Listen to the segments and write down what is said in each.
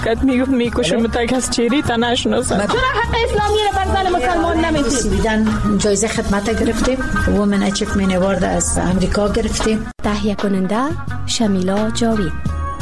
کت میگفت میکشم تا کس چیری تا نشناسن. چرا حق اسلامی رو بر زن مسلمان نمیدید؟ جایزه خدمت گرفتیم. وومن اچیومنت اوارد از امریکا گرفتیم. تهیه کننده شمیلا جاوید.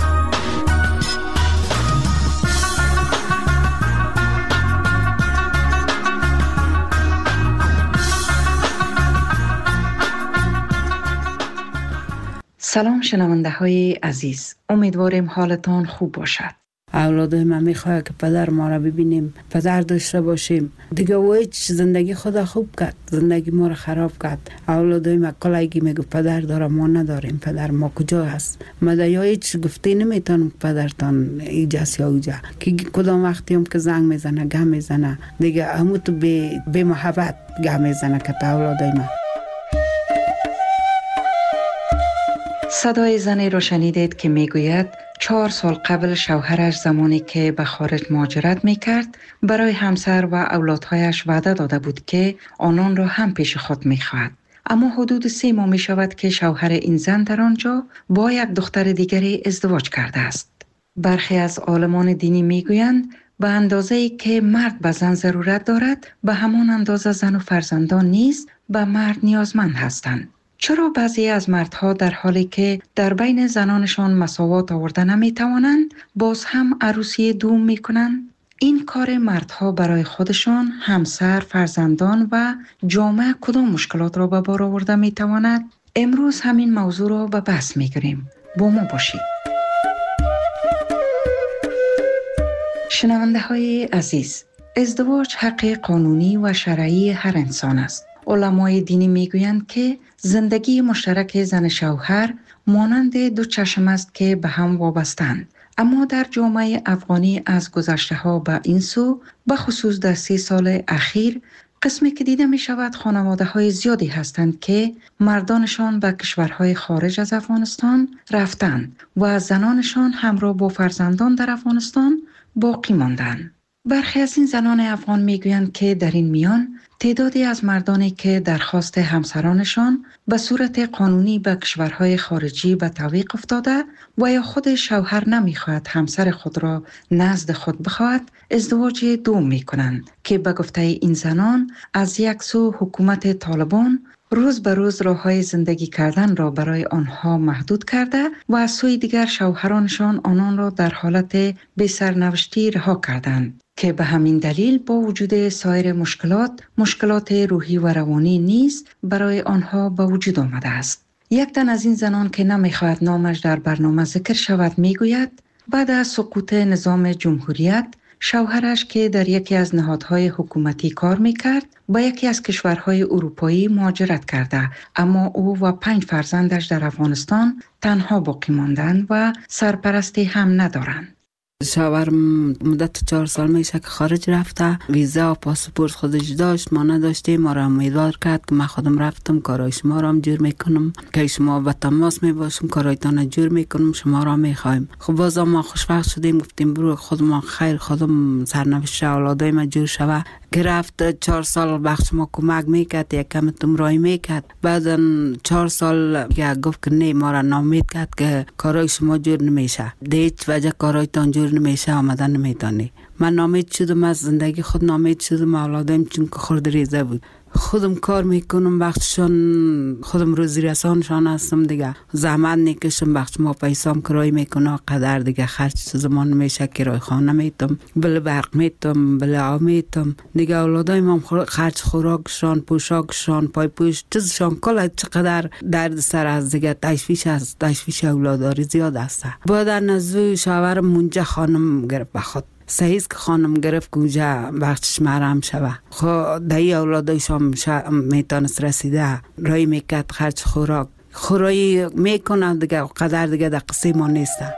سلام شنونده های عزیز، امیدواریم حالتان خوب باشد. اولادای من میخواد که پدر ما را ببینیم، پدر داشته باشیم. دیگه ویچ زندگی خدا خوب کرد، زندگی ما را خراب کرد. اولادای من کلایگی میگو پدر داره ما نداریم، پدر ما کجا هست؟ مدیا هیچ گفته نمیتونم پدرتان ایجاست یا اوجا که کدام وقتی هم که زنگ میزنه گم میزنه دیگه همو تو به محبت گم میزنه که اولادای من. صدای زنی را شنیدید که میگوید 4 سال قبل شوهرش زمانی که به خارج مهاجرت میکرد برای همسر و اولادهایش وعده داده بود که آنان را هم پیش خود میخواهد. اما حدود 3 ماه میشود که شوهر این زن در آنجا با یک دختر دیگری ازدواج کرده است. برخی از عالمان دینی میگویند به اندازه‌ای که مرد به زن ضرورت دارد به همان اندازه زن و فرزندان نیز به مرد نیازمند هستند. چرا بعضی از مردها در حالی که در بین زنانشان مساوات آورده نمیتوانند باز هم عروسی دوم میکنند؟ این کار مردها برای خودشان، همسر، فرزندان و جامعه کدام مشکلات را به بار آورده میتواند؟ امروز همین موضوع را به بحث میگیریم. با ما باشید. شنونده های عزیز، ازدواج حق قانونی و شرعی هر انسان است. علمای دینی میگویند که زندگی مشترک زن شوهر مانند 2 چشم است که به هم وابستند. اما در جامعه افغانی از گذشته ها به این سو، به خصوص در 30 سال اخیر، قسمی که دیده می شود خانواده های زیادی هستند که مردانشان به کشورهای خارج از افغانستان رفتند و زنانشان همراه با فرزندان در افغانستان باقی ماندند. برخی از این زنان افغان میگویند که در این میان تعدادی از مردانی که درخواست همسرانشان به صورت قانونی به کشورهای خارجی به تعویق افتاده و یا خود شوهر نمیخواهد همسر خود را نزد خود بخواهد ازدواج دوم میکنند که به گفته این زنان از یک سو حکومت طالبان روز به روز راههای زندگی کردن را برای آنها محدود کرده و از سوی دیگر شوهرانشان آنان را در حالت بی سرنوشتی رها کردند که به همین دلیل با وجود سایر مشکلات روحی و روانی نیز برای آنها به وجود آمده است. یک تن از این زنان که نمیخواهد نامش در برنامه ذکر شود میگوید بعد از سقوط نظام جمهوریت شوهرش که در یکی از نهادهای حکومتی کار میکرد با یکی از کشورهای اروپایی مهاجرت کرده، اما او و 5 فرزندش در افغانستان تنها باقی ماندند و سرپرستی هم ندارند. شوهر مدت 4 سال میشه که خارج رفته، ویزا و پاسپورت خودش داشت، ما نداشتیم. ما را امیدوار کرد که من خودم رفتم کارای شما را هم جور میکنم که شما به تماس میباشم، کارایتان جور میکنم، شما را میخوایم. خب باز ما خوشبخت شدیم، گفتیم برو خودمان خیر، خودم سرنوشت اولادای ما جور شوه. که رفت 4 سال بخش ما کمک میکرد، یک کم تمرایی میکرد. بعد 4 سال گفت که نه، ما را نامید کرد که کارای شما جور نمیشه، هیچ وجه کارایتان جور نمیشه، آمدن نمیتونی. من نامید شدم، از زندگی خود نامید شدم. اولادایم چون که خورد ریزه بود، خودم کار میکنم، بخششان خودم روزی رسانشان هستم دیگه، زحمت نکشم، بخش ما پیسام کرای میکنه قدر دیگه، خرج زمان میشه، کرای خانه میتم، بله برق میتم، بله آب میتم دیگه. اولادایم هم خرج خوراکشان، پوشاکشان، پای پوش چیزشان کلا چقدر درد سر از دیگه، تشویش اولاداری زیاد است. بعد نزدیک شوهر منجا خانم گرفت به خود، سعیز که خانم گرفت کجا بخشش مرم شوه. خب دایی اولادایشان میتونست رسیده رای میکرد، خرج خورایی میکنه دیگه، قدر دیگه در قصه ما نیسته.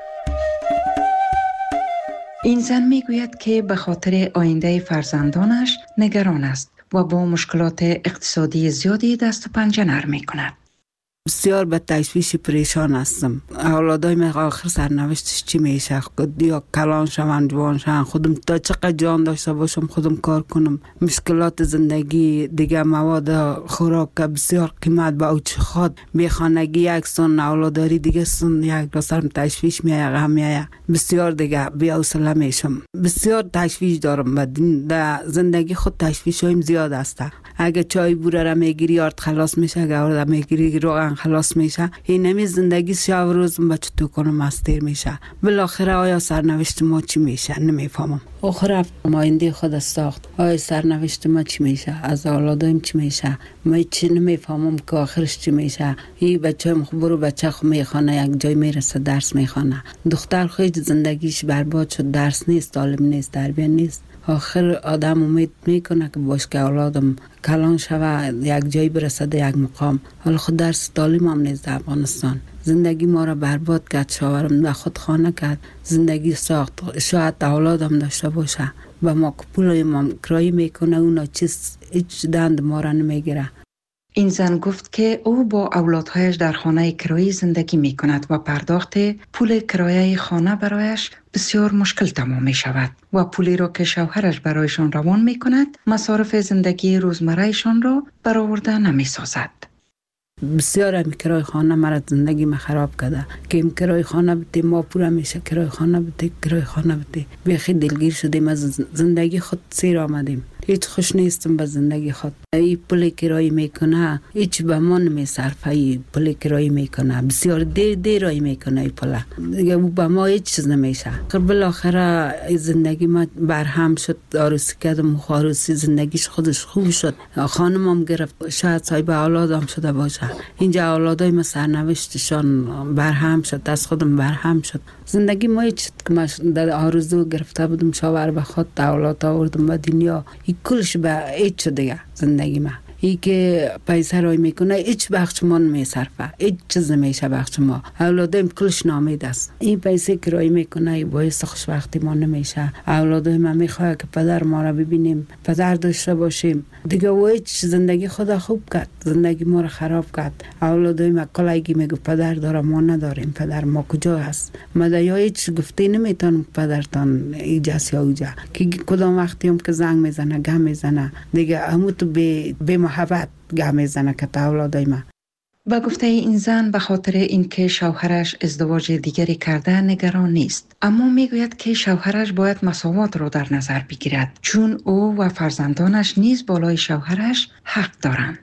این زن میگوید که به خاطر آینده فرزندانش نگران است و با مشکلات اقتصادی زیادی دست و پنجه نرم میکند. بسیار به تشویش پریشان هستم. اولادای من آخر سرنوشتش چی میشه؟ یا کلان شوند، جوان شوند، خودم تا چقدر جان داشته باشم خودم کار کنم. مشکلات زندگی دیگه، مواد خوراک بسیار قیمت با اوچ خود، بیخانگی یک سن، اولاداری دیگه سن، یک سرم تشویش میایه، غم میایه، بسیار دیگه بی حوصله میشم. بسیار تشویش دارم و در زندگی خود تشویش هایم زیاد است. اگه چای بوره را میگیری آرد خلاص میشه، اگه آرد میگیری روغن خلاص میشه. این نمی زندگی شب روز بچه تو کنم مستیر میشه. بالاخره آیا سرنوشت ما چی میشه نمیفهمم. آخر آینده خود ساخت، آیا سرنوشت ما چی میشه؟ از اولادایم چی میشه؟ ما چی نمیفهمم که آخرش چی میشه. این بچه برو بچه خو میخوانه، یک جای میرسه درس میخوانه. دختر خود زندگیش برباد شد، درس نیست، تعلیم نیست، تربیت نیست. آخر آدم امید میکنه که باش که اولادم کلان شوه، یک جایی برسه، یک مقام. حالا خود درس تعلیم هم نیست در افغانستان. زندگی ما را برباد کرد، شوهرم به خود خانه کرد، زندگی ساخت. شاید اولادم داشته باشه و ما پول ما کرایه میکنه، اونا چیز هیچ دند ما را نمیگیره. این زن گفت که او با اولادهایش در خانه کرایی زندگی می کند و پرداخت پول کرایه خانه برایش بسیار مشکل تمام می شود و پولی را که شوهرش برایشان روان می کند مصارف زندگی روزمرهشان را برآورده نمی سازد. بسیار هم کرای خانه مرا زندگی ما خراب کرده که این کرای خانه بده ما پورا میشه، کرای خانه بده، کرای خانه بده. بیخی دلگیر شدیم از زندگی خود، سیر آمدیم. هیچ خوش نیستم به زندگی خود. این پول کرایی میکنه هیچ به ما نمیصرفه. این پول کرایی میکنه بسیار دیر میکنه. این پول دیگه به ما هیچ چیز نمیشه. بالاخره زندگی ما برهم شد. عروسی کردم، عروسی زندگیش خودش خوب شد، خانمم گرفت، شاید صاحب اولادم شده باشه. اینجا اولادای ما سرنوشتشان برهم شد، از خودم برهم شد. زندگی ما هیچ که در آرزو گرفته بودم، شاور به خود اولاد آوردم به دنیا، این کلش به هیچ دیگه زندگی ما. ای که پیسه رای میکنه هیچ بخش ما نمیصرفه، هیچ چیز نمیشه بخش ما. اولادایم کلش نامید است. این پیسه که رای میکنه باعث خوشبختی ما نمیشه. اولادایم هم میخواه که پدر ما را ببینیم، پدر داشته باشیم. دیگه و هیچ زندگی خدا خوب کرد، زندگی ما را خراب کرد. اولادایم کلایگی میگو پدر داره، ما نداریم. پدر ما کجا هست؟ مدایا هیچ گفته نمیتونم پدرتان ایجاست یا اوجا که کدام وقتی هم که زنگ میزنه، گم میزنه، دیگه همو تو به محبت گم میزنه که تا اولادای ما. با گفته این زن به خاطر اینکه شوهرش ازدواج دیگری کرده نگران نیست، اما میگوید که شوهرش باید مساوات را در نظر بگیرد، چون او و فرزندانش نیز بالای شوهرش حق دارند.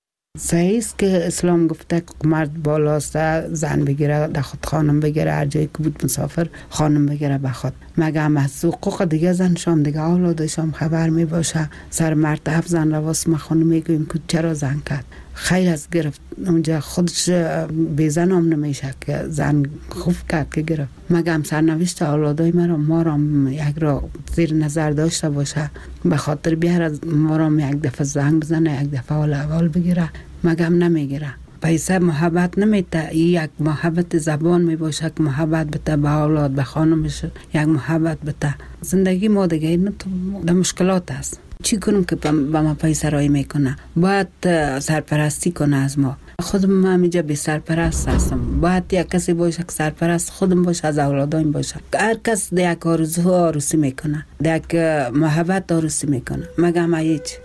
صحیح است که اسلام گفته که مرد بالاست زن بگیره، در خود خانم بگیره، هر جایی که بود مسافر خانم بگیره به خود. مگه هم از حقوق دیگه زن شام دیگه اولادشام خبر می باشه. سر مرتب زن رواست ما خانم میگویم که چرا زن کرد، خیلی از گرفت اونجا خودش بی زن هم نمیشه که زن خوب کرد که گرفت. مگه هم سرنوشت اولادای ما را یک را زیر نظر داشته باشه، به خاطر بیاره ما را یک دفعه زنگ بزنه، یک دفعه اول بگیره. مگه هم نمیگیره. پیسه محبت نمیده، یک محبت زبان می باشه که محبت بده به اولاد، به خانمش یک محبت بده. زندگی ما دیگه این تو مشکلات است. چی کنم که با ما پیسه رای میکنه؟ باید سرپرستی کنه از ما. خودم من اینجا بی سرپرست هستم. باید یک کسی باشه که سرپرست خودم باشه، از اولادایم باشه. هر کس یک آرزو عروسی میکنه، یک محبت عروسی میکنه. مگه ما هیچ.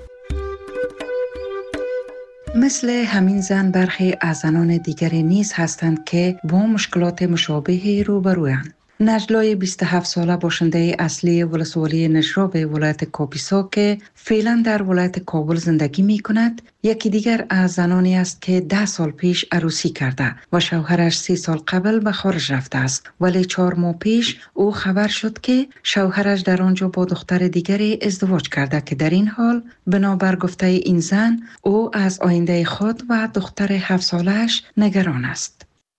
مثل همین زن برخی از زنان دیگری نیز هستند که با مشکلات مشابه روبرویند. نجلای 27 ساله باشنده اصلی ولسوالی نجراب ولایت کاپیسا که فعلا در ولایت کابل زندگی می کند، یکی دیگر از زنانی است که 10 سال پیش عروسی کرده و شوهرش 3 سال قبل به خارج رفته است. ولی 4 ماه پیش او خبر شد که شوهرش در آنجا با دختر دیگری ازدواج کرده که در این حال بنابر گفته این زن او از آینده خود و دختر 7 سالش نگران است.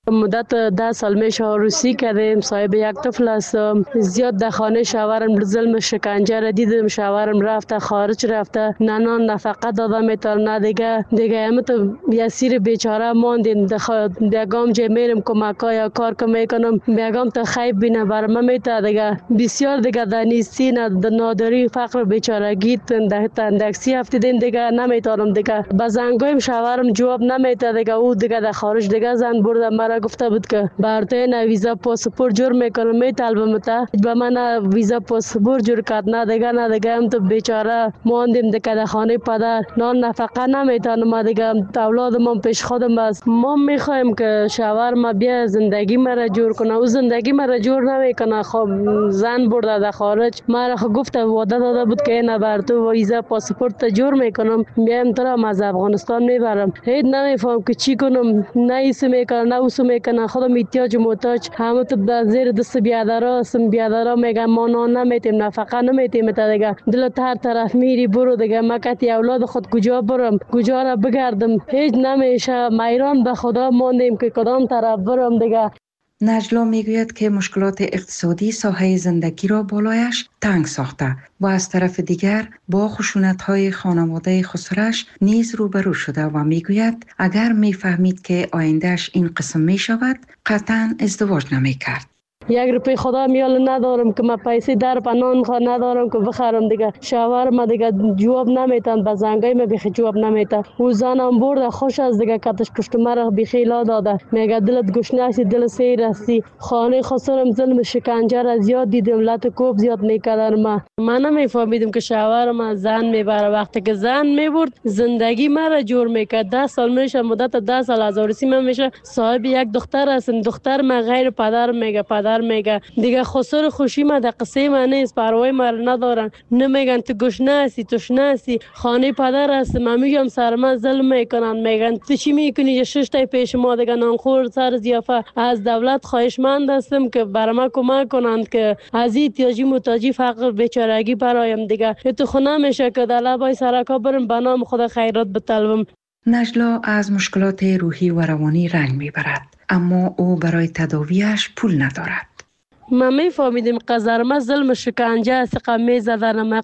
مدت 10 سال میشه عروسی کردیم، صاحب یک طفل هستم. زیاد در خانه شوهرم ظلم شکنجه را دیدم. شوهرم رفته خارج، رفته نه نان نفقه داده میتونه نه دیگه همت یسیر بیچاره ماندیم. دیگام جه میرم کمکا یا کار که میکنم بیگام تا خیب بینه برم میته دیگه بسیار دیگه در نیستی نادری فقر بیچارگی تندکسی افتیدیم دیگه نمیتونم دیگه. به زنگایم شوهرم جواب نمیده دیگه. او دیگه در خارج دیگه زن برده مرا گفته بود که برتین ویزا پاسپورت جور میکنم میطلبم تا به من ویزا پاسپورت جور کرد نه دیگه هم تو بیچاره ماندیم دیگه در خانه پدر نان نفقه نمیتونم دیگه. اولاد ما پیش خودم است. ما میخوایم که شوهر ما بیا زندگی مرا جور کنه. او زندگی مرا جور نمیکنه. خب زن برده در خارج مرا گفت وعده داده بود که نه بر تو ویزا پاسپورت جور میکنم میام تو را از افغانستان میبرم. هیچ نمیفهم که چی کنم. نه ایسه میکنه نه اوسو میکنه. خودم احتیاج محتاج همه تو در زیر دست بیادرا هستم. بیادرا میگن ما نان نمیتیم نفقه نمیتیم تا دیگه دلت هر طرف میری برو دیگه. مکتی اولاد خود کجا برم کجا را بگردم هیچ نمیشه. میران به خدا ماندیم که کدام طرف برم دیگه. نجلا میگوید که مشکلات اقتصادی ساحه زندگی را بالایش تنگ ساخته و از طرف دیگر با خشونت‌های خانواده خسرش نیز روبرو شده و میگوید اگر میفهمید که آیندهش این قسم میشود قطعاً ازدواج نمیکرد. یک روپی خدا میال ندارم که من پیسه در پنان ندارم که بخرم دیگه. شوهر ما دیگه جواب نمیتن. به زنگای ما بخی جواب نمیتن. او زنم برده خوش از دیگه کتش پشت مرا بخیلا داده. میگه دلت گشنه است دل سیر استی. خانه خسرم ظلم شکنجه را زیاد دیدم. لط کوب زیاد میکردن. من نمیفهمیدم که شوهر ما زن میبره. وقتی که زن میبرد زندگی مرا جور میکرد. 10 سال میشه مدت 10 سال از عروسی من میشه صاحب یک دختر هستم. دختر ما غیر پدر میگه پدر میگه دیگه. خسر خوشی ما در قصه من نیست. پروای ما ندارن. نمیگن تو گشنه هستی تشنه هستی. خانه پدر هستم. من میگم سر من ظلم میکنن. میگن تو چی میکنی 6 تا پیش ما دیگه نانخور سر ضیافه. از دولت خواهشمند هستم که بر ما کمک کنند که از احتیاجی محتاجی فقر بیچارگی برایم دیگه. تو خونه میشه که در لبای سرکا برم به نام خدا خیرات بطلبم. نجلا از مشکلات روحی و روانی رنج میبرد اما او برای تداویش پول ندارد. ما میفهمیدیم قذرمه ظلم شکنجه است. قمی زدن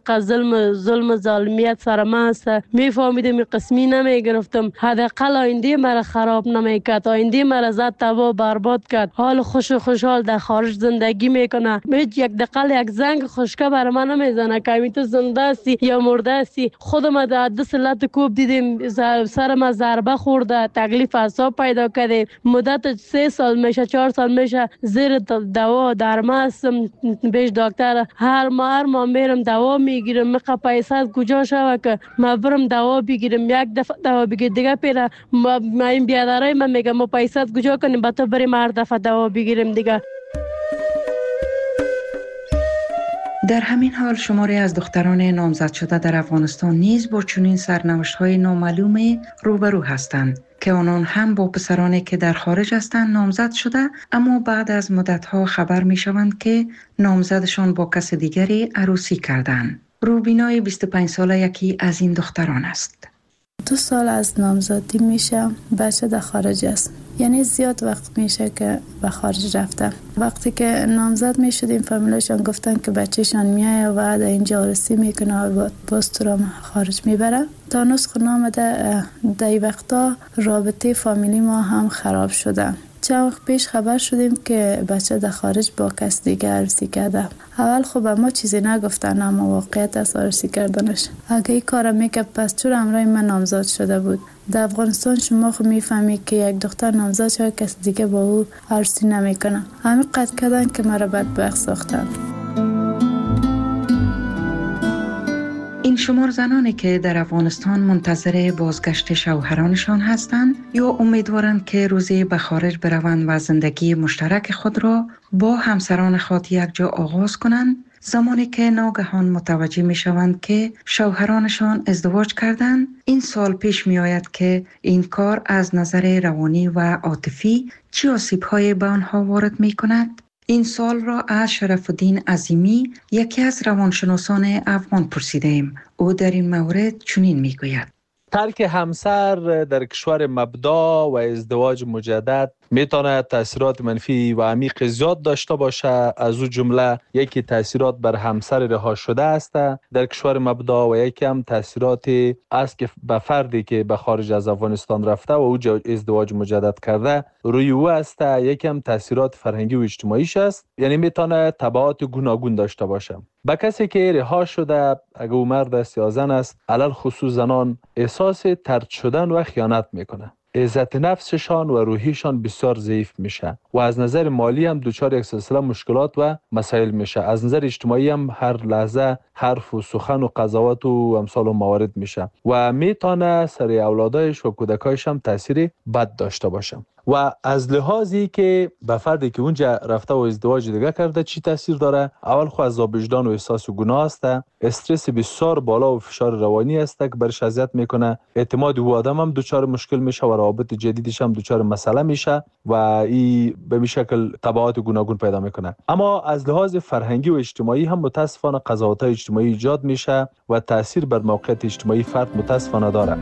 ظلم ظالمیت سر ما است. میفهمیدیم قسمی نمیگرفتم. حداقل آینده مرا خراب نمیکرد. آینده مرا زد تباه برباد کرد. حال خوشحال در خارج زندگی میکنه. هیچ یک دقیقه یک زنگ خشکه بر من نمیزنه که تو زنده هستی یا مرده هستی. خودم در دست لط کوب دیدیم. سر ما ضربه خورده. تکلیف اعصاب پیدا کردیم. مدت 3 سال میشه 4 سال میشه زیر دوا در ما هستم. بیش دکتر هر ماه میرم دوا میگیرم. میخوام پیسه کجا شوه که ما برم دوا بگیرم. یک دفعه دوا بگیر دیگه پیره ما این بیادرای من میگم ما پیسه کجا کنیم با تو بریم هر دفعه دوا بگیریم دیگه. در همین حال شماری از دختران نامزد شده در افغانستان نیز با چنین سرنوشت‌های نامعلوم روبرو هستند که آنان هم با پسرانی که در خارج هستند نامزد شده اما بعد از مدت‌ها خبر می‌شوند که نامزدشان با کس دیگری عروسی کردند. روبینای 25 ساله یکی از این دختران است. 2 سال از نامزدی میشه بچه در خارج است. یعنی زیاد وقت میشه که به خارج رفته. وقتی که نامزد میشدیم فامیلاشان گفتن که بچهشان میایه و در اینجا عروسی میکنه و باز تو را خارج میبره. تا نسخ نامده در این وقتا رابطه فامیلی ما هم خراب شده. چند وقت پیش خبر شدیم که بچه در خارج با کس دیگه عروسی کرده. اول خب ما چیزی نگفتن اما واقعیت از عروسی کردنش. اگه این کار میکرد پس چرا همراه من نامزد شده بود؟ در افغانستان شما خب میفهمی که یک دختر نامزد شده کس دیگه با او عروسی نمیکنه. همین قد کردن که مرا بدبخت ساختن. این شمار زنانی که در افغانستان منتظر بازگشت شوهرانشان هستند یا امیدوارند که روزی به خارج بروند و زندگی مشترک خود را با همسران خود یکجا آغاز کنند، زمانی که ناگهان متوجه می شوند که شوهرانشان ازدواج کردند، این سوال پیش می آید که این کار از نظر روانی و عاطفی چه آسیب‌هایی به آنها وارد می کند؟ این سوال را از شرف الدین عظیمی یکی از روانشناسان افغان پرسیدیم. او در این مورد چنین میگوید: ترک همسر در کشور مبدا و ازدواج مجدد میتونه تاثیرات منفی و عمیق زیاد داشته باشه. از او جمله یکی تاثیرات بر همسر رها شده است در کشور مبدا و یکی هم تاثیراتی است که به فردی که به خارج از افغانستان رفته و او ازدواج مجدد کرده روی او است. یکی هم تاثیرات فرهنگی و اجتماعیش است، یعنی میتونه تبعات گوناگون داشته باشه. به کسی که رها شده، اگر او مرد است یا زن است، علل خصوص زنان احساس طرد شدن و خیانت میکنه. عزت نفسشان و روحیشان بسیار ضعیف میشه و از نظر مالی هم دچار یک سلسله مشکلات و مسائل میشه. از نظر اجتماعی هم هر لحظه حرف و سخن و قضاوت و امثال موارد میشه و میتونه سر اولادایش و کودکایش هم تاثیر بد داشته باشه. و از لحاظی که به فردی که اونجا رفته و ازدواج دیگه کرده چی تاثیر داره؟ اول خو عذاب وجدان و احساس گناه است، استرس بسیار بالا و فشار روانی است که برش اذیت میکنه. اعتماد او آدم هم دچار مشکل میشه و روابط جدیدش هم دچار مسئله میشه و این به می شکل تبعات گوناگون پیدا میکنه. اما از لحاظ فرهنگی و اجتماعی هم متاسفانه قضاوت‌های اجتماعی ایجاد میشه و تاثیر بر موقعیت اجتماعی فرد متاسفانه داره.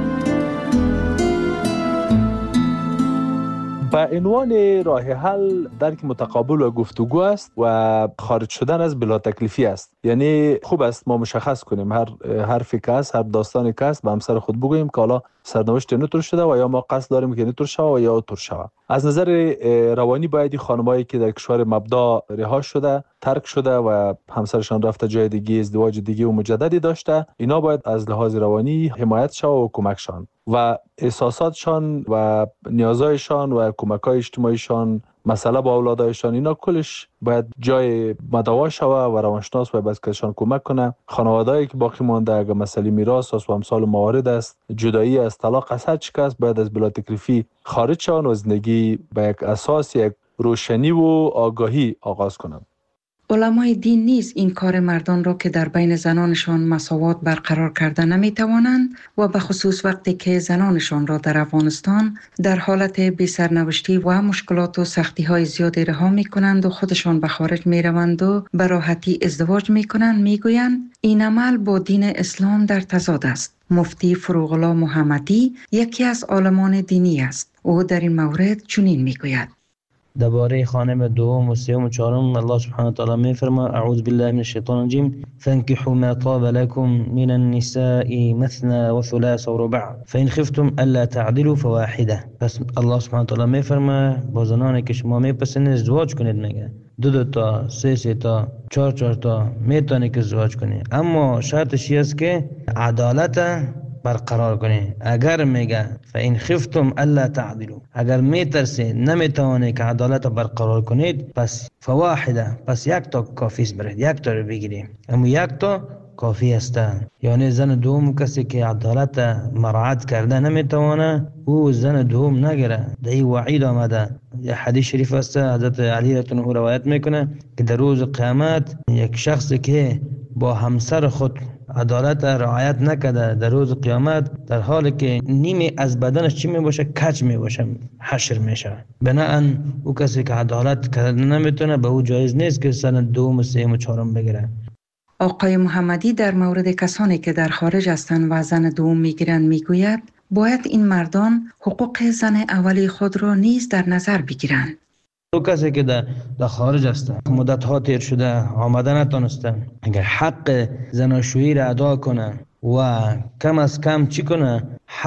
به عنوان راه حل درک متقابل و گفتگو است و خارج شدن از بلا تکلیفی است. یعنی خوب است ما مشخص کنیم هر حرفی که است، هر داستانی که است به همسر خود بگوییم که حالا سرنوشت نتور شده و یا ما قصد داریم که نتور شود و یا تور شود. از نظر روانی باید خانمایی که در کشور مبدا رها شده، ترک شده و همسرشان رفته جای دیگه، ازدواج دیگه و مجددی داشته، اینا باید از لحاظ روانی حمایت شود و کمکشان و احساساتشان و نیازهایشان و کمک‌های اجتماعیشان، مسئله با اولادایشان، اینا کلش باید جای مدوا شود و روانشناس باید بهشان کمک کنه. خانواده‌ای که باقی مانده اگر مسئله میراث است و امثال موارد است، جدایی است، طلاق است، هر چی که است باید از بلا تکلیفی خارج شوند و زندگی به یک اساس یک روشنی و آگاهی آغاز کنند. علمای دین نیز این کار مردان را که در بین زنانشان مساوات برقرار کرده نمی توانند و به خصوص وقتی که زنانشان را در افغانستان در حالت بی سرنوشتی و مشکلات و سختی های زیادی رها می کنند و خودشان به خارج می روند و به راحتی ازدواج می کنند، می گویند این عمل با دین اسلام در تضاد است. مفتی فروغ الله محمدی یکی از عالمان دینی است. او در این مورد چنین می گوید: درباره خانم دوم و سوم و چهارم الله سبحانه و تعالی میفرماید اعوذ بالله من الشیطان الرجیم فانكحوا ما طاب لكم من النساء مثنى وثلاث ورباع فان خفتم الا تعدلوا فواحده. پس الله سبحانه و تعالی میفرماید با زنانی که شما میپسندید ازدواج کنید، میگه دو تا، سه تا، چهار تا میتونید که ازدواج کنید، اما شرطش است که عدالت برقرار کنی. اگر میگه فإن خفتم الا تعدلوا، اگر میترسید نمیتوانید که عدالت برقرار کنید، پس فواحده، پس یک تا کافی است، برید یک تا رو بگیرید، اما یک تا کافی است. یعنی زن دوم کسی که عدالت مراعات کرده نمیتوانه، او زن دوم نگیره. در این وعید آمده. یه حدیث شریف است حضرت علی رضی الله عنه روایت میکنه که در روز قیامت یک شخص که با همسر خود عدالت رعایت نکرده در روز قیامت، در حالی که نیمی از بدنش چی میباشه؟ کج میباشه، حشر میشه. بناهن او کسی که عدالت کرده نمیتونه، به او جایز نیست که سن دوم و سوم و چهارم بگیره. آقای محمدی در مورد کسانی که در خارج هستند و زن دوم میگیرند میگوید باید این مردان حقوق زن اولی خود را نیز در نظر بگیرند. تو کسی که در خارج هست، مدت ها تیر شده، آمده نتونسته، اگر حق زناشویی را ادا کنه و کم از کم چی کنه؟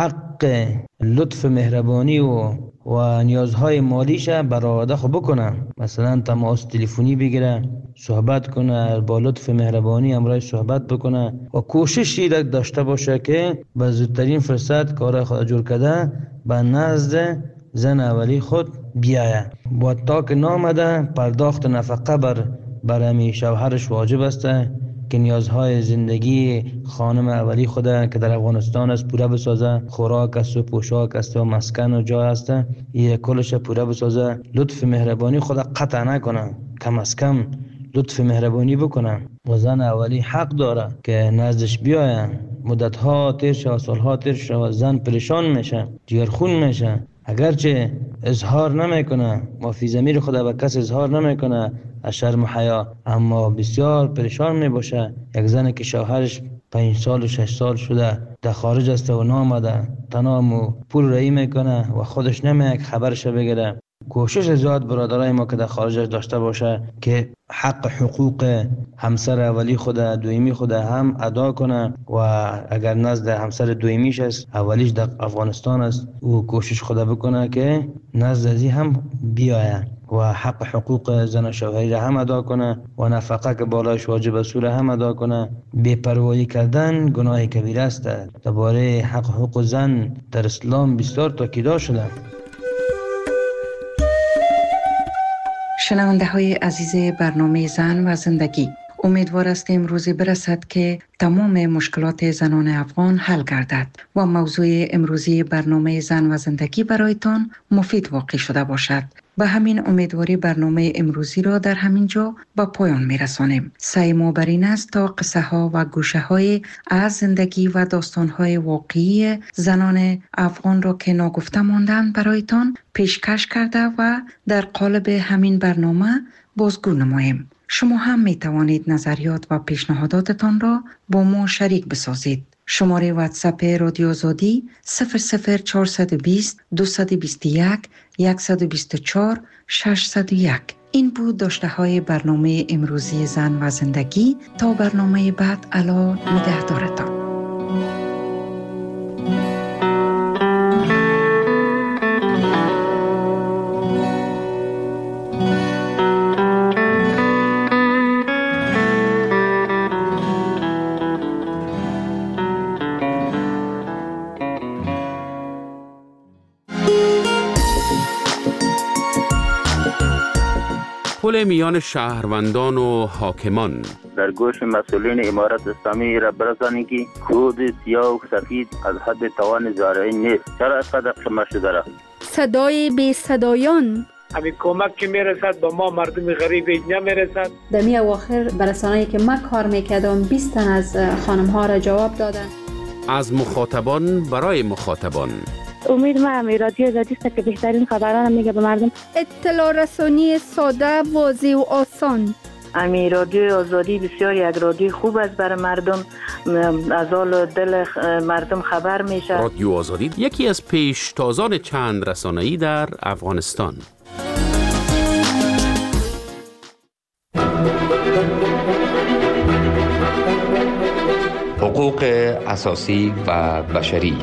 حق لطف مهربانی و نیازهای مالیش برآورده خو بکنه. مثلا تماس تلفنی بگیره، صحبت کنه، با لطف مهربانی همراه صحبت بکنه و کوششی داشته باشه که به زودترین فرصت کار خود جور کرده به نزد زن اولی خود بیایه. با تا که نامده پرداخت نفقه بر همی شوهرش واجب است که نیازهای زندگی خانم اولی خود که در افغانستان است پورا بسازه. خوراک است و پوشاک است و مسکن و جای است، این کلش پورا بسازه. لطف مهربانی خود قطع نکنه، کم از کم لطف مهربانی بکنه و زن اولی حق داره که نزدش بیاین. مدت ها تیر شد، سال ها تیر شد، زن پریشان میشه، جگرخون میشه. اگرچه اظهار نمیکنه، مافی ضمیر خود به کس اظهار نمیکنه از شرم و حیا، اما بسیار پریشان میباشه. یک زن که شوهرش 5 سال و 6 سال شده در خارج است و نامده، تنها پول رایی میکنه و خودش نمیاد خبرش بگیره. کوشش زیاد برادرای ما که در خارج داشته باشه که حق حقوق همسر اولی خود دویمی خود هم ادا کنه و اگر نزد همسر دویمیش است اولیش در افغانستان است او کوشش خود بکنه که نزد ازی هم بیایه و حق حقوق زن و شوهری را هم ادا کنه و نفقه که بالایش واجب است را هم ادا کنه. بی‌پروایی کردن گناه کبیره است. درباره حق حقوق زن در اسلام بسیار تاکید شده. شنونده های عزیز برنامه زن و زندگی، امیدوار هستیم روزی برسد که تمام مشکلات زنان افغان حل گردد و موضوع امروزی برنامه زن و زندگی برایتان مفید واقع شده باشد. به همین امیدواری برنامه امروزی را در همین جا به پایان میرسانیم. سعی ما بر این است تا قصه ها و گوشه های از زندگی و داستان های واقعی زنان افغان را که ناگفته ماندند برایتان پیشکش کرده و در قالب همین برنامه بازگو نماییم. شما هم می توانید نظریات و پیشنهاداتتان را با ما شریک بسازید. شماره واتساپ رادیو آزادی 00420 221 124 601. این بود داشته های برنامه امروزی زن و زندگی. تا برنامه بعد، الا نگهدارتان. پل میان شهروندان و حاکمان. در گوش مسئولین امارت اسلامی را برسانید که کود سیاه و سفید از حد توان زارعی نیست. چرا اینقدر قمه شده را؟ صدای بی صدایان. همین کمک که میرسد به ما مردم غریب نمیرسد. در می اواخر برسانه‌ای که من کار میکردم 20 تن از خانم ها را جواب دادن. از مخاطبان برای مخاطبان. امید ما رادیو آزادی است که بهترین خبران میگه به مردم. اطلاع رسانی ساده، واضح و آسان. امی رادیو آزادی بسیار یک رادیو خوب است برای مردم، از حال دل مردم خبر میشه. رادیو آزادی یکی از پیشتازان چند رسانه‌ای در افغانستان. حقوق اساسی و بشری.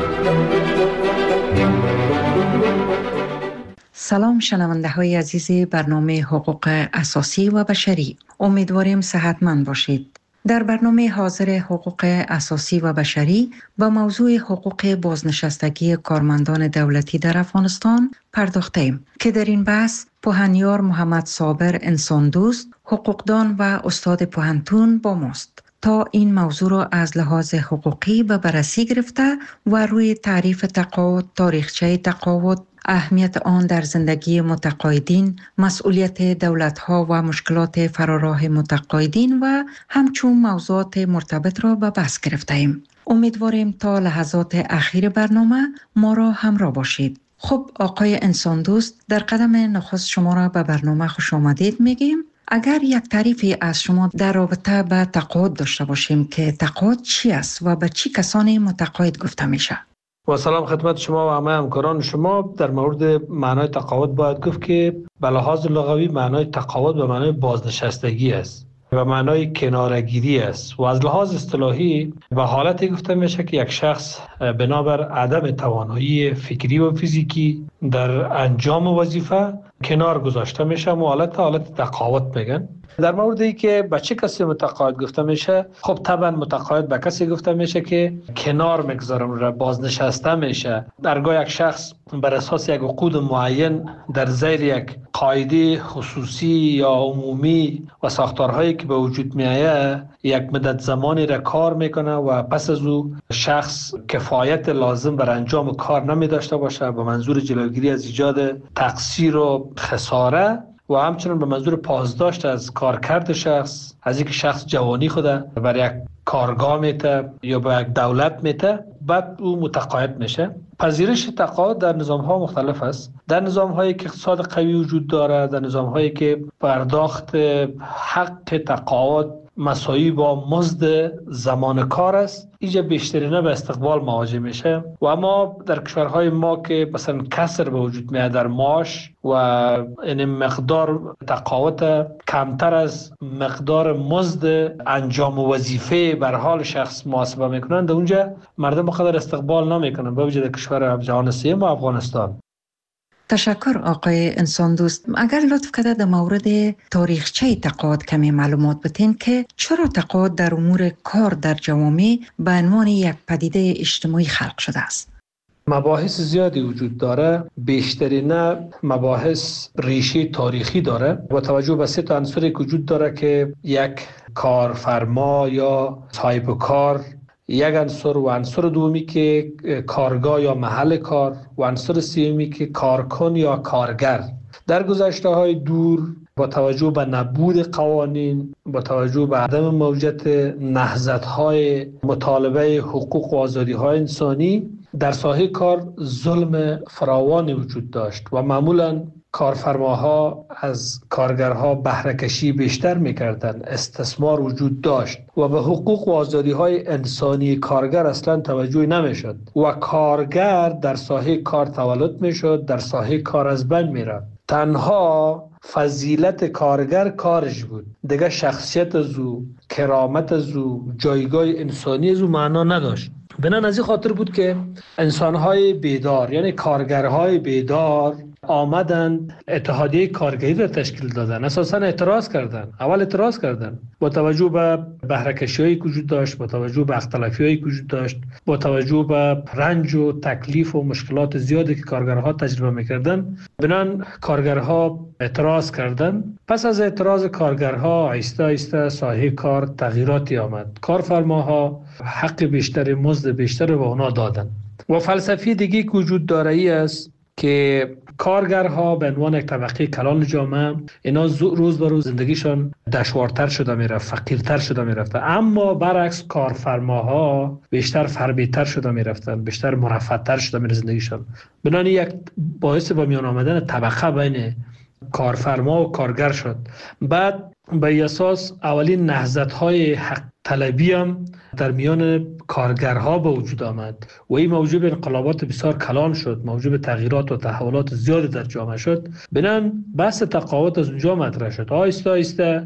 سلام شنونده های عزیز برنامه حقوق اساسی و بشری. امیدواریم صحتمند باشید. در برنامه حاضر حقوق اساسی و بشری با موضوع حقوق بازنشستگی کارمندان دولتی در افغانستان پرداختیم که در این بحث پوهنیار محمد صابر انسان دوست، حقوقدان و استاد پوهنتون با ماست تا این موضوع را از لحاظ حقوقی به بررسی گرفته و روی تعریف تقاعد، تاریخچه تقاعد، اهمیت آن در زندگی متقاعدین، مسئولیت دولت‌ها و مشکلات فراراه متقاعدین و همچون موضوعات مرتبط را به بحث گرفته‌ایم. امیدواریم تا لحظات اخیر برنامه ما را همراه باشید. خب آقای انسان دوست، در قدم نخست شما را به برنامه خوش آمدید میگیم. اگر یک تعریفی از شما در رابطه به تقاعد داشته باشیم که تقاعد چی است و به چی کسانی متقاعد گفته میشه؟ و سلام خدمت شما و همه همکاران شما. در مورد معنای تقاعد باید گفت که به لحاظ لغوی معنای تقاعد به معنای بازنشستگی است و معنای کناره‌گیری است و از لحاظ اصطلاحی به حالتی گفته میشه که یک شخص بنابر عدم توانایی فکری و فیزیکی در انجام وظیفه کنار گذاشته میشه و حالت تقاعد میگن. در مورد ای که به چه کسی متقاعد گفته میشه، خب طبعا متقاعد به کسی گفته میشه که کنار میگذارم را بازنشسته میشه. درگاه یک شخص بر اساس یک عقود معین در زیر یک قاعده خصوصی یا عمومی و ساختارهایی که به وجود میآید یک مدت زمانی را کار میکنه و پس از او شخص کفایت لازم بر انجام کار نمی داشته باشه به منظور جلوگیری از ایجاد تقصیر و خساره و همچنین به منظور پاسداشت از کارکرد شخص، از اینکه شخص جوانی خود بر یک کارگاه میته یا به یک دولت میته، بعد او متقاعد میشه. پذیرش تقاعد در نظام ها مختلف است. در نظام هایی که اقتصاد قوی وجود داره، در نظام هایی که پرداخت حق تقاعد مساوی با مزد زمان کار است، اینجا بیشترینه به استقبال مواجه میشه. و اما در کشورهای ما که مثلا کسر به وجود میاد در معاش و این مقدار تقاوت کمتر از مقدار مزد انجام وظیفه بر حال شخص محاسبه میکنن، در اونجا مردم بقدر استقبال نمیکنن، به وجود کشور جهان سوم و افغانستان. تشکر آقای انسان دوست. اگر لطف کرده در مورد تاریخچه تقاعد کمی معلومات بتین که چرا تقاعد در امور کار در جوامع به عنوان یک پدیده اجتماعی خلق شده است؟ مباحث زیادی وجود داره، بیشترین مباحث ریشه تاریخی داره. با توجه به 3 عنصری که وجود داره که یک کارفرما یا صاحب کار، یک عنصر و عنصر دومی که کارگاه یا محل کار و عنصر سومی که کارکن یا کارگر. در گذشته‌های دور با توجه به نبود قوانین، با توجه به عدم موجودیت نهضت‌های مطالبه حقوق و آزادی‌های انسانی، در ساحه کار ظلم فراوانی وجود داشت و معمولاً کارفرماها از کارگرها بهره کشی بیشتر می‌کردند، استثمار وجود داشت و به حقوق و آزادی‌های انسانی کارگر اصلا توجه نمی‌شد و کارگر در ساحه کار تولد می‌شد، در ساحه کار از بین می‌رفت. تنها فضیلت کارگر کارش بود، دیگه شخصیت زو، کرامت زو، جایگاه انسانی زو معنا نداشت. بنان از این خاطر بود که انسان‌های بیدار، یعنی کارگرهای بیدار، آمدند اتحادیه کارگری را تشکیل دادن. اساساً اعتراض کردن با توجه به بهره‌کشی‌هایی که وجود داشت، با توجه به اختلافی‌هایی که وجود داشت، با توجه به رنج و تکلیف و مشکلات زیادی که کارگرها تجربه می‌کردند. بنان کارگرها اعتراض کردند. پس از اعتراض کارگرها آهسته آهسته ساحه کار تغییراتی آمد. کارفرماها حق بیشتر، مزد بیشتر به اونا دادن. و فلسفی دیگه که وجود داره ای است که کارگرها به عنوان یک طبقه کلان جامعه، اینا روز به روز زندگیشان دشوارتر شده میرفت، فقیرتر شده میرفت، اما برعکس کارفرماها بیشتر فربیتر شده میرفتن، بیشتر مرفه‌تر شده میرفت زندگیشان. بنابراین یک باعث با میان آمدن طبقه بین کارفرما و کارگر شد. بعد به اساس اولین نهضت‌های حق طلبی هم در میان کارگرها به وجود آمد و این موجب انقلابات بسیار کلان شد، موجب تغییرات و تحولات زیادی در جامعه شد. بنان بحث تقاعد از اونجا مطرح شد. آهسته آهسته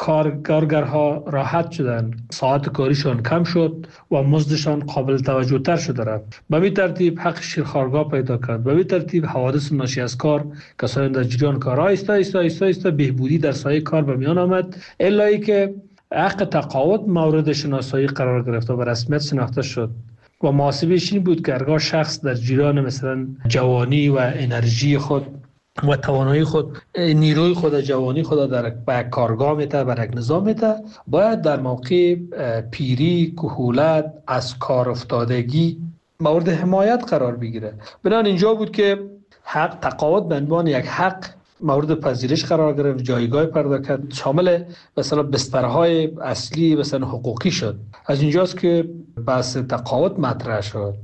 کارگرها راحت شدن، ساعت کاریشان کم شد و مزدشان قابل توجه تر شده رفت. به این ترتیب حق شیرخوارگاه پیدا کرد. به این ترتیب حوادث ناشی از کار، کسانی در جریان کار، آهسته آهسته بهبودی در سایه کار به میان آمد، الا اینکه حق تقاعد مورد شناسایی قرار گرفت و به رسمیت شناخته شد و محاسبه‌اش این بود که هرگاه شخص در جریان مثلا جوانی و انرژی خود و توانایی خود، نیروی خود، جوانی خود در به کارگاه میته، بر یک نظام میته، باید در موقع پیری، کهولت، از کار افتادگی مورد حمایت قرار بگیره. بنابراین اینجا بود که حق تقاعد به عنوان یک حق مورد پذیرش قرار گرفت، جایگاه پیدا کرد، شامل مثلا بسترهای اصلی مثلا حقوقی شد. از اینجاست که بحث تقاعد مطرح شد.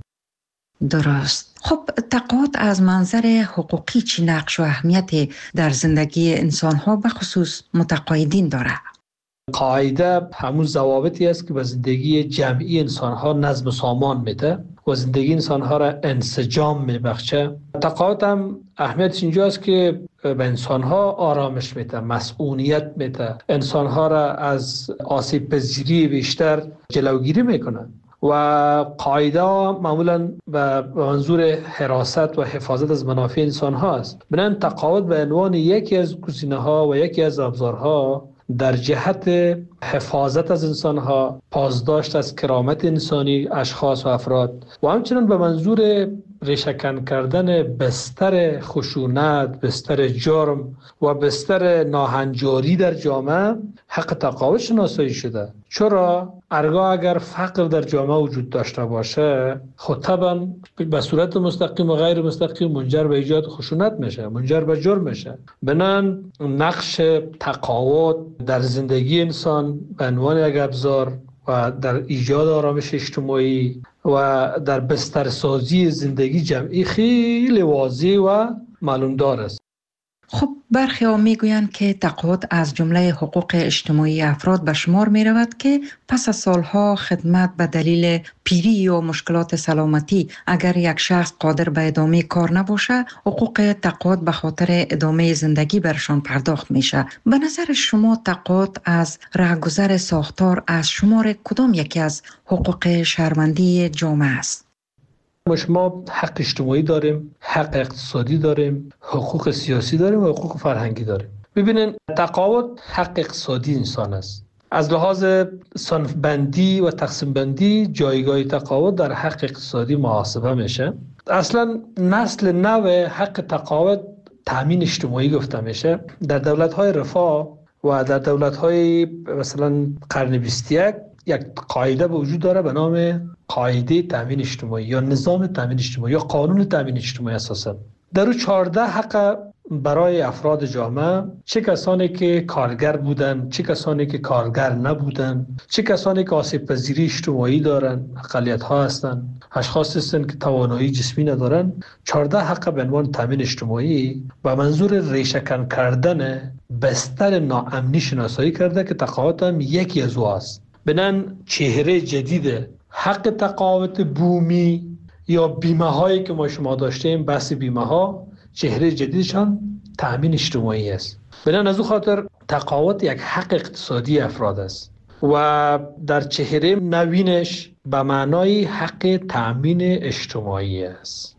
درست. خب تقاعد از منظر حقوقی چی نقش و اهمیت در زندگی انسان‌ها به خصوص متقاعدین داره؟ قاعده همون ضوابطی است که به زندگی جمعی انسان‌ها نظم و سامان میده و زندگی انسان‌ها را انسجام میبخشه. تقاعد هم اهمیتش اینجاست که به انسان‌ها آرامش میده، مسئولیت میده، انسان‌ها را از آسیب پذیری بیشتر جلوگیری میکنه و قاعده معمولاً به منظور حراست و حفاظت از منافع انسان‌ها است. بنابراین تقاعد به عنوان یکی از گزینه‌ها و یکی از ابزارها در جهت حفاظت از انسان‌ها، پاسداشت از کرامت انسانی اشخاص و افراد و همچنین به منظور ریشه‌کن کردن بستر خشونت، بستر جرم و بستر ناهنجاری در جامعه حق تقاعد شناسایی شده. چرا؟ هرگاه اگر فقر در جامعه وجود داشته باشه، خود طبعا به صورت مستقیم و غیر مستقیم منجر به ایجاد خشونت میشه، منجر به جرم میشه. بنان نقش تقاعد در زندگی انسان به عنوان یک ابزار و در ایجاد آرامش اجتماعی و در بسترسازی زندگی جمعی خیلی واضح و معلوم دار است. خب برخی ها می گویند که تقاعد از جمله حقوق اجتماعی افراد به شمار می رود که پس از سالها خدمت به دلیل پیری یا مشکلات سلامتی اگر یک شخص قادر به ادامه کار نباشه، حقوق تقاعد به خاطر ادامه زندگی برشان پرداخت میشه. به نظر شما تقاعد از رهگذر ساختار از شمار کدام یکی از حقوق شهروندی جامعه است؟ ما حق اجتماعی داریم، حق اقتصادی داریم، حقوق سیاسی داریم و حقوق فرهنگی داریم. ببینین تقاعد حق اقتصادی انسان است. از لحاظ صنف بندی و تقسیم بندی جایگاه تقاعد در حق اقتصادی محاسبه میشه. اصلا نسل نو حق تقاعد تامین اجتماعی گفته میشه. در دولت‌های رفاه و در دولت‌های مثلا قرن 21 یک قاعده به وجود داره به نام قاعده تامین اجتماعی یا نظام تامین اجتماعی یا قانون تامین اجتماعی. اساسا در او 14 حق برای افراد جامعه، چه کسانی که کارگر بودن، چه کسانی که کارگر نبودن، چه کسانی که آسیب پذیری اجتماعی دارن، اقلیت ها هستن، اشخاص هستن که توانایی جسمی ندارن، 14 حق به عنوان تامین اجتماعی و منظور ریشه‌کن کردن بستر ناامنی شناسایی کرده که تقاعد هم یکی از او است. بنان چهره جدید حق تقاعد بومی یا بیمه هایی که ما شما داشتیم، بحث بیمه ها، چهره جدیدشان تامین اجتماعی است. بنان از او خاطر تقاعد یک حق اقتصادی افراد است و در چهره نوینش به معنای حق تامین اجتماعی است.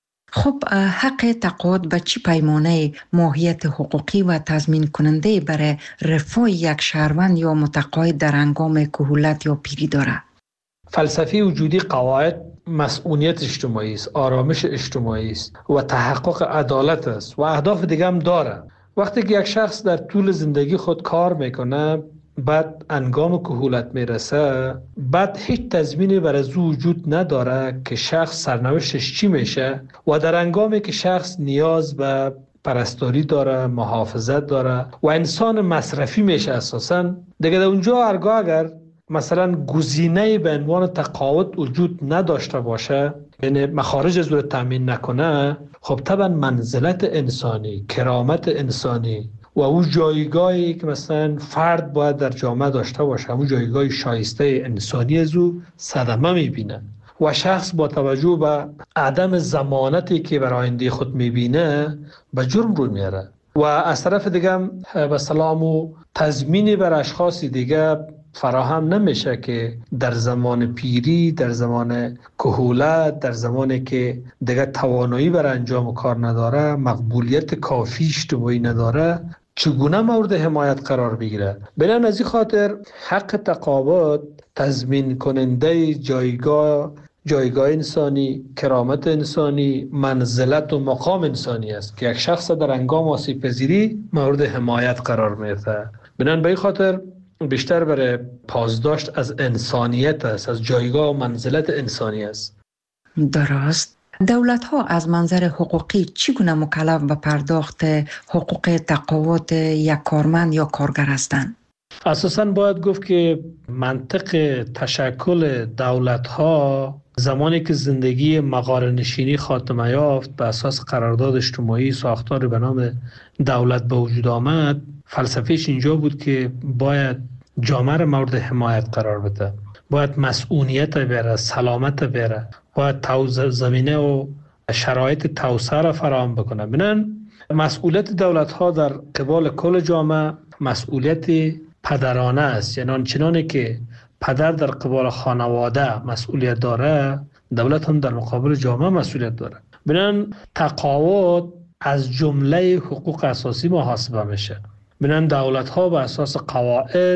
خب حق تقاعد به چه پیمانه ماهیت حقوقی و تضمین کننده برای رفاه یک شهروند یا متقاعد در هنگام کهولت یا پیری دارد؟ فلسفه وجودی قواعد مسئولیت اجتماعی است، آرامش اجتماعی است و تحقق عدالت است و اهداف دیگه هم داره. وقتی که یک شخص در طول زندگی خود کار میکنه، بعد انگام کهولت میرسه، بعد هیچ تضمینی برای او وجود نداره که شخص سرنوشتش چی میشه و در انگامی که شخص نیاز به پرستاری داره، محافظت داره و انسان مصرفی میشه اساساً دیگه، در اونجا هرگاه اگر مثلا گزینه به عنوان تقاعد وجود نداشته باشه، یعنی مخارج از او تامین نکنه، خب طبعا منزلت انسانی، کرامت انسانی و او جایگاهی که مثلا فرد باید در جامعه داشته باشه، همون جایگاه شایسته انسانی از او صدمه میبینه و شخص با توجه به عدم ضمانتی که برای آینده خود میبینه به جرم روی میاره و از طرف دیگه به سلام و تضمینی بر اشخاص دیگه فراهم نمیشه که در زمان پیری، در زمان کهولت، در زمانی که دیگه توانایی برای انجام کار نداره، مقبولیت کافی اجتماعی نداره، چگونه مورد حمایت قرار بگیره. بنابراین از این خاطر حق تقاعد تضمین کننده جایگاه انسانی، کرامت انسانی، منزلت و مقام انسانی است که یک شخص در هنگام آسیب پذیری مورد حمایت قرار میگیره. بنابراین به این خاطر بیشتر برای پاسداشت از انسانیت است، از جایگاه و منزلت انسانی است. درست. دولت ها از منظر حقوقی چگونه مکلف به پرداخت حقوق تقاعد یک کارمند یا کارگر هستند؟ اساساً باید گفت که منطق تشکل دولت ها زمانی که زندگی مغاره‌نشینی خاتمه یافت، به اساس قرارداد اجتماعی ساختار به نام دولت به وجود آمد، فلسفهش اینجا بود که باید جامعه را مورد حمایت قرار بده، باید مسئولیت بره، سلامت بره، باید زمینه و شرایط توسعه را فراهم بکنه. بنابراین مسئولیت دولت ها در قبال کل جامعه مسئولیت پدرانه است، یعنی آنچنانی که پدر در قبال خانواده مسئولیت داره، دولت هم در مقابل جامعه مسئولیت داره. بنابراین تقاعد از جمله حقوق اساسی محاسبه میشه. بنابراین دولت ها به اساس قواعد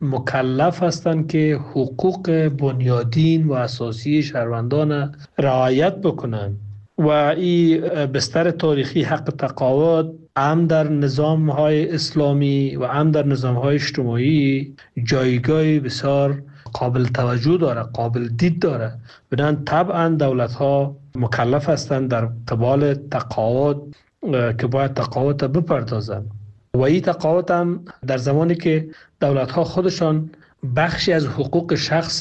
مکلف هستند که حقوق بنیادین و اساسی شهروندان رعایت بکنند و این بستر تاریخی حق تقاعد هم در نظام های اسلامی و هم در نظام های اجتماعی جایگاه بسیار قابل توجه داره، قابل دید داره. بنابراین طبعا دولت ها مکلف هستند در قبال تقاعد که باید تقاعد بپردازند و این تقاعد هم در زمانی که دولت ها خودشان بخشی از حقوق شخص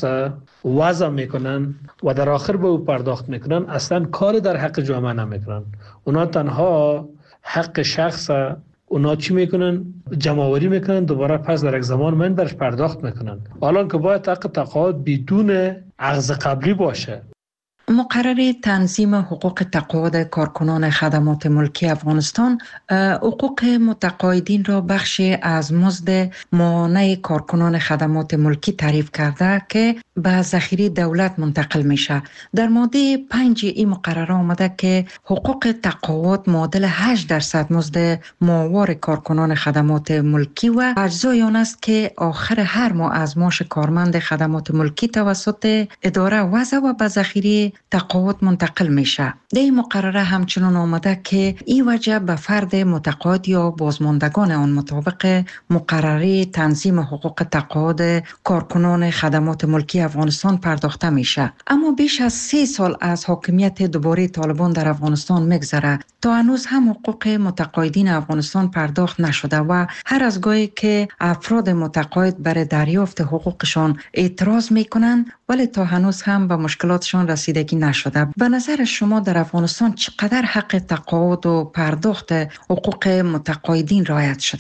وضع میکنن و در آخر به او پرداخت میکنن، اصلا کار در حق جامعه نمیکنن. اونا تنها حق شخص اونا چی میکنن؟ جمع‌آوری میکنن، دوباره پس در یک زمان من برش پرداخت میکنن. حالا که باید حق تقاعد بدون اخذ قبلی باشه. مقرره تنظیم حقوق تقاعد کارکنان خدمات ملکی افغانستان حقوق متقاعدین را بخشی از مزد ماهانه کارکنان خدمات ملکی تعریف کرده که به ذخیره دولت منتقل میشه. در ماده 5 این مقرره آمده که حقوق تقاعد معادل 8% مزد ماهوار کارکنان خدمات ملکی و اجزای آن است که آخر هر ماه از معاش کارمند خدمات ملکی توسط اداره وضع و به ذخیره تقاعد منتقل میشه. در این مقرره همچنان آمده که این وجه به فرد متقاعد یا بازماندگان آن مطابق مقرره تنظیم حقوق تقاعد کارکنان خدمات ملکی افغانستان پرداخته میشه. اما بیش از 3 سال از حاکمیت دوباره طالبان در افغانستان میگذره تا هنوز هم حقوق متقاعدین افغانستان پرداخت نشده و هر از گاهی که افراد متقاعد برای دریافت حقوقشان اعتراض میکنند ولی تا هنوز هم به مشکلاتشان رسیدگی نشده. به نظر شما در افغانستان چقدر حق تقاعد و پرداخت حقوق متقاعدین رعایت شده؟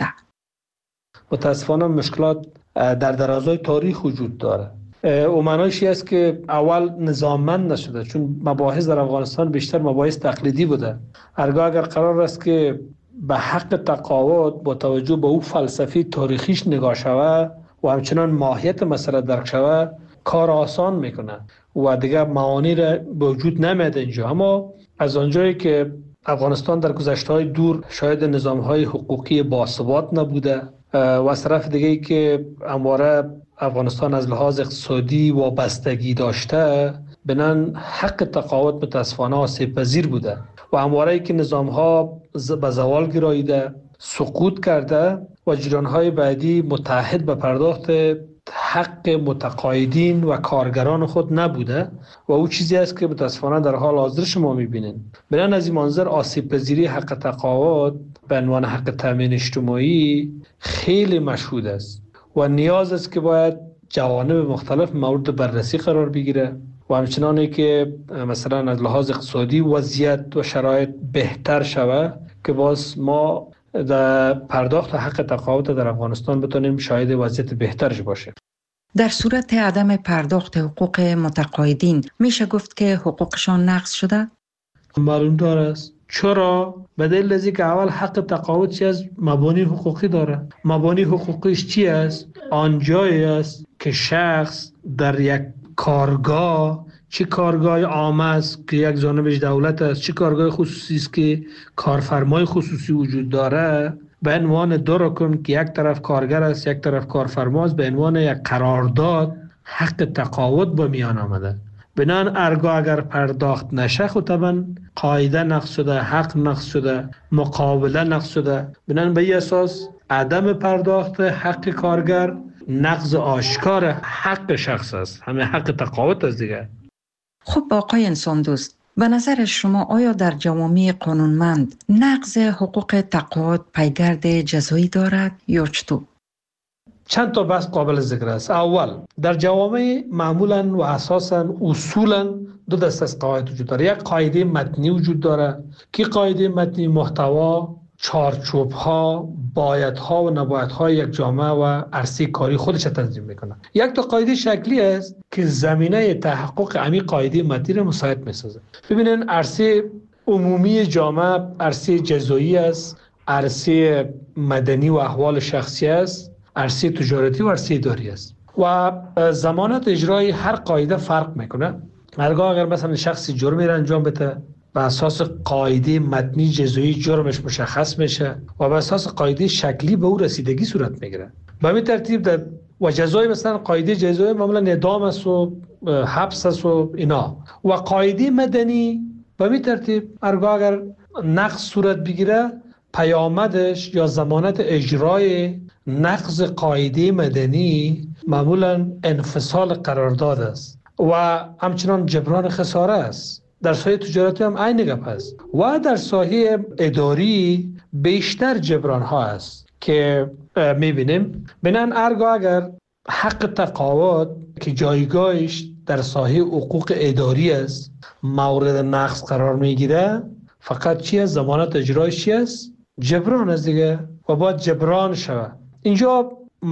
متاسفانه مشکلات در درازای تاریخ وجود داره. او معنیش است که اول نظاممند نشده، چون مباحث در افغانستان بیشتر مباحث تقلیدی بوده. هرگاه اگر قرار است که به حق تقاعد با توجه به او فلسفی تاریخیش نگاه شود و همچنان ماهیت مسئله درک شود، کار آسان میکنه و دیگه معانی را به وجود نمیاد اینجا. اما از آنجایی که افغانستان در گذشته‌های دور شاید نظام‌های حقوقی باثبات نبوده و از طرف دیگه ای که همواره افغانستان از لحاظ اقتصادی وابستگی داشته، بنان حق تقاعد متاسفانه آسیب پذیر بوده و همواره ای که نظام‌ها به زوال گراییده، سقوط کرده و جریان‌های بعدی متحد به پرداخت حق متقاعدین و کارگران خود نبوده و او چیزی است که متاسفانه در حال حاضر شما می‌بینید. بنابراین از این منظر آسیب پذیری حق تقاعد به عنوان حق تامین اجتماعی خیلی مشهود است و نیاز است که باید جوانب مختلف مورد بررسی قرار بگیره و همچنانه که مثلا از لحاظ اقتصادی وضعیت و شرایط بهتر شود که باز ما در پرداخت حق تقاعد در افغانستان بتونیم شاهد وضعیت بهترش باشه. در صورت عدم پرداخت حقوق متقاعدین میشه گفت که حقوقشان نقض شده؟ معلوم داره است. چرا؟ به دلیل از اینکه اول حق تقاعد چی از مبانی حقوقی داره. مبانی حقوقیش چی است؟ آنجایی است که شخص در یک کارگاه، چه کارگاه عام است که یک جانبش دولت است، چه کارگاه خصوصی است که کارفرمای خصوصی وجود داره، به عنوان دو رکن که یک طرف کارگر است یک طرف کارفرما است، به عنوان یک قرارداد حق تقاعد به میان آمده. بنان ارگاه اگر پرداخت نشه خود طبعا قاعده نقض شده، حق نقض شده، مقابله نقض شده. بنان به این اساس عدم پرداخت حق کارگر نقض آشکار حق شخص است، همه حق تقاعد است دیگه. خب آقای انسان دوست، به نظر شما آیا در جوامع قانونمند نقض حقوق تقاعد پیگرد جزایی دارد یا چطور؟ چند تا بحث قابل ذکر است. اول، در جوامع معمولا و اساسا اصولا دو دسته از قواعد وجود داره. یک قاعده متنی وجود داره که قاعده متنی محتوا، چارچوب‌ها، بایدها و نبایدهای یک جامعه و عرصه کاری خودش تنظیم میکنه. یک تا قاعده شکلی است که زمینه تحقق همین قاعده متنی را مساعد میسازه. ببینن عرصه عمومی جامعه عرصه جزایی است، عرصه مدنی و احوال شخصی است، عرصه تجارتی و عرصه اداری است و ضمانت اجرای هر قاعده فرق میکنه. هرگاه اگر مثلا شخصی جرمی را انجام بده، به اساس قاعده متنی جزایی جرمش مشخص میشه و به اساس قاعده شکلی به او رسیدگی صورت میگیره. به همین ترتیب و جزای مثلا قاعده جزایی معمولا اعدام است و حبس است و اینا، و قاعده مدنی به همین ترتیب هرگاه اگر نقض صورت بگیره، پیامدش یا ضمانت اجرای نقض قاعده مدنی معمولا انفصال قرارداد است و همچنان جبران خساره است. در ساحه تجارتی هم عین گپ است و در ساحه اداری بیشتر جبران ها است که میبینیم. بنان هرگاه اگر حق تقاعد که جایگاهش در ساحه حقوق اداری است مورد نقض قرار میگیره، فقط چی است؟ ضمانت اجرایش چی است؟ جبران است دیگه و باید جبران شود. اینجا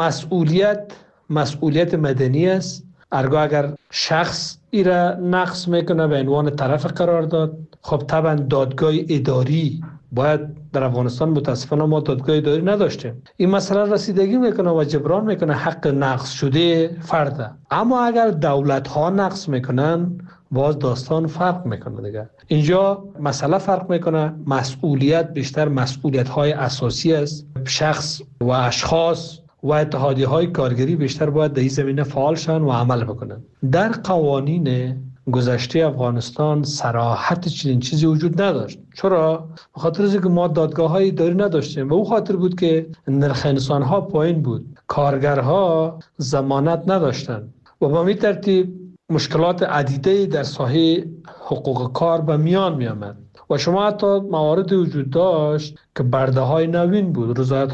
مسئولیت مدنی است. ارگاه اگر شخص ایره نقص میکنه به عنوان طرف قرار داد، خب طبعا دادگاه اداری باید در افغانستان متاسفانه ما دادگاه اداری نداشتیم. این مسئله رسیدگی میکنه و جبران میکنه حق نقص شده فرده. اما اگر دولت ها نقص میکنن باز داستان فرق میکنه دیگه. اینجا مسئله فرق میکنه. مسئولیت بیشتر مسئولیت های اساسی است. شخص و اشخاص و اتحادیه های کارگری بیشتر باید در این زمینه فعال شن و عمل بکنن. در قوانین گذشته افغانستان صراحت چنین چیزی وجود نداشت. چرا؟ به خاطر اینکه ما دادگاه های اداری نداشتیم و او خاطر بود که نرخ انسان ها پایین بود، کارگرها ضمانت نداشتند و با این ترتیب مشکلات عدیده در ساحه حقوق کار به میان می آمد و شما حتی موارد وجود داشت که برده های نوین بود، رضایت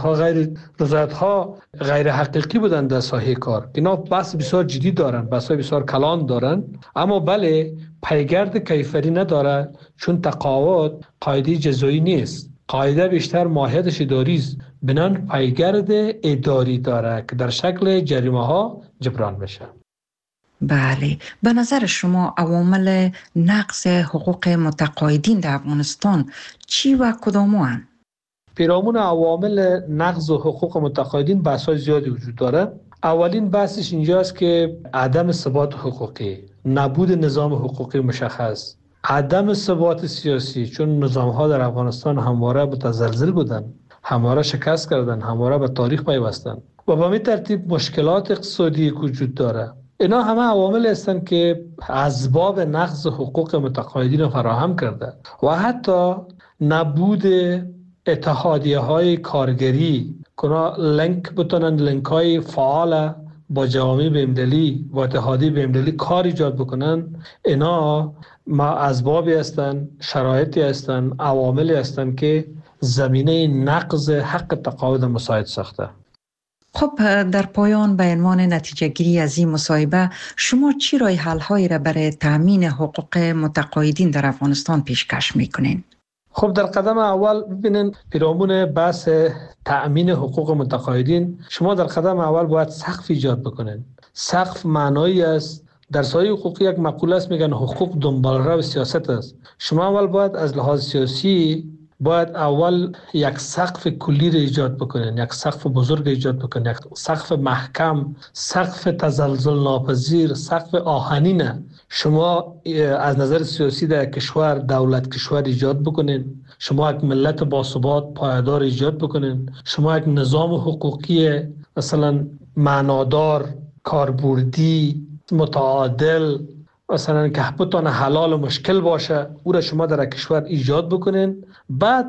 ها غیر حقیقی بودند در ساحه کار. اینا بحث بسیار جدی دارن، بحث بسیار کلان دارن، اما بله پیگرد کیفری نداره، چون تقاعد قاعده جزایی نیست. قاعده بیشتر ماهیتش اداری است، بنان پیگرد اداری داره که در شکل جریمه ها جبران بشه. بله، به نظر شما عوامل نقض حقوق متقاعدین در افغانستان چی و کداموان؟ پیرامون عوامل نقض حقوق متقاعدین بحث‌های زیادی وجود داره. اولین بحثش اینجاست که عدم ثبات حقوقی، نبود نظام حقوقی مشخص، عدم ثبات سیاسی، چون نظام‌ها در افغانستان همواره متزلزل بودن، همواره شکست کردن، همواره به تاریخ پیوستن و به این ترتیب مشکلات اقتصادی وجود داره. اینا همه عوامل هستند که اسباب نقض حقوق متقاعدین فراهم کرده و حتی نبود اتحادیه های کارگری که لینک های فعال با جوامع بین‌المللی و اتحادیه بین‌المللی کار ایجاد بکنن. اینا اسبابی هستند، شرایطی هستند، عواملی هستند که زمینه نقض حق تقاعد مساعد ساخته. خب در پایان به عنوان نتیجه گیری از این مصاحبه شما چی راه حل هایی را برای تامین حقوق متقاعدین در افغانستان پیشکش میکنین؟ خب در قدم اول ببینین پیرامون بحث تامین حقوق متقاعدین شما در قدم اول باید سقف ایجاد بکنین. سقف معنایی است. در سایه حقوقی یک مقوله است میگن حقوق دنبالرو سیاست است. شما اول باید از لحاظ سیاسی باید اول یک سقف کلی را ایجاد بکنین، یک سقف بزرگ ایجاد بکنین، یک سقف محکم، سقف تزلزل ناپذیر، سقف آهنینه. شما از نظر سیاسی در کشور دولت کشور ایجاد بکنین، شما یک ملت باثبات پایدار ایجاد بکنین، شما یک نظام حقوقی مثلا معنادار، کاربردی، متعادل، مثلا که بتونه حلال و مشکل باشه، او را شما در کشور ایجاد بکنین. بعد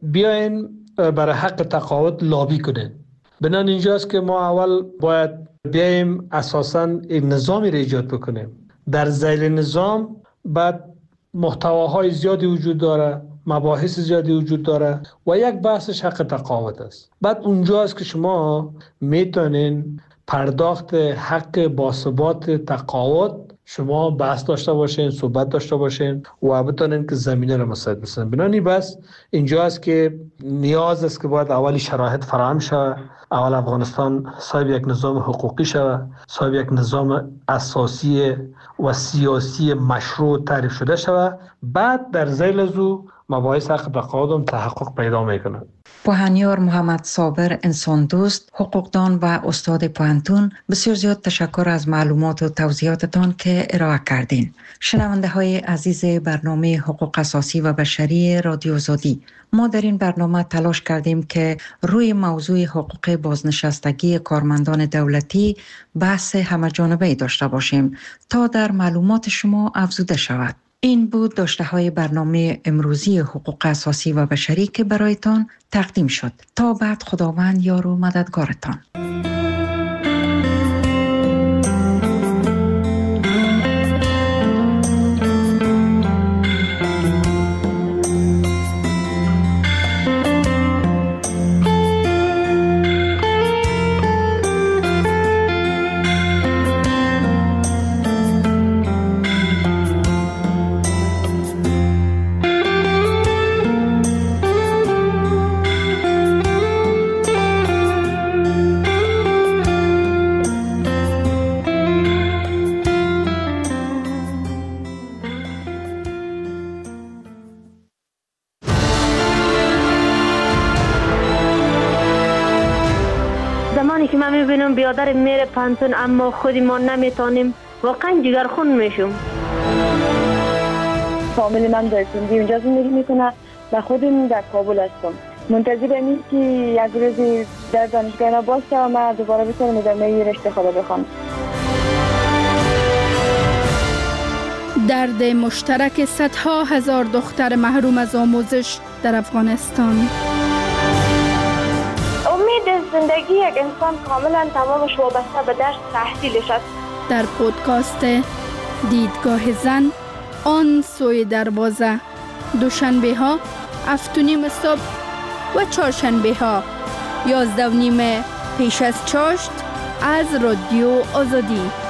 بیاین برای حق تقاعد لابی کنین. بنان اینجاست که ما اول باید بیایم اساساً یک نظامی را ایجاد بکنیم. در ذیل نظام بعد محتواهای زیادی وجود داره، مباحث زیادی وجود داره و یک بحثش حق تقاعد است. بعد اونجاست که شما میتونین پرداخت حق باثبات تقاعد شما بحث داشته باشین، صحبت داشته باشین و بتونین که زمینه را مساعد بسازین. بنانی بس اینجاست که نیاز است که باید اولی شرایط فراهم شود. اول افغانستان صاحب یک نظام حقوقی شود، صاحب یک نظام اساسی و سیاسی مشروع تعریف شده شود. بعد در ذیل از او مباحث حق تقاعد تحقق پیدا میکنه. پوهنیار محمد صابر انسان دوست، حقوقدان و استاد پوهنتون، بسیار زیاد تشکر از معلومات و توضیحاتتان که ارائه کردین. شنونده های عزیز برنامه حقوق اساسی و بشری رادیو آزادی، ما در این برنامه تلاش کردیم که روی موضوع حقوق بازنشستگی کارمندان دولتی بحث همه‌جانبه‌ای داشته باشیم تا در معلومات شما افزوده شود. این بود داشته های برنامه امروزی حقوق اساسی و بشری که برایتان تقدیم شد. تا بعد خداوند یار و مددگارتان. من میبینم بیادر میره پانتون اما خودی ما نمیتونیم، واقعا جگرخون میشم. فامیل من در سندی اونجا زندگی میکنه و خودم در کابل هستم. منتظرم این که یک روزی در دانشگاه باشه و من دوباره بتونم ادامه رشته خدا بخونم. درد مشترک صدها هزار دختر محروم از آموزش در افغانستان. امید زندگی یک انسان کاملا تمامش وابسته به درس تحصیلش است. در پودکاست دیدگاه زن آن سوی دروازه، دوشنبه ها 7:30 صبح و چهارشنبه ها 11:30 پیش از چاشت از رادیو آزادی.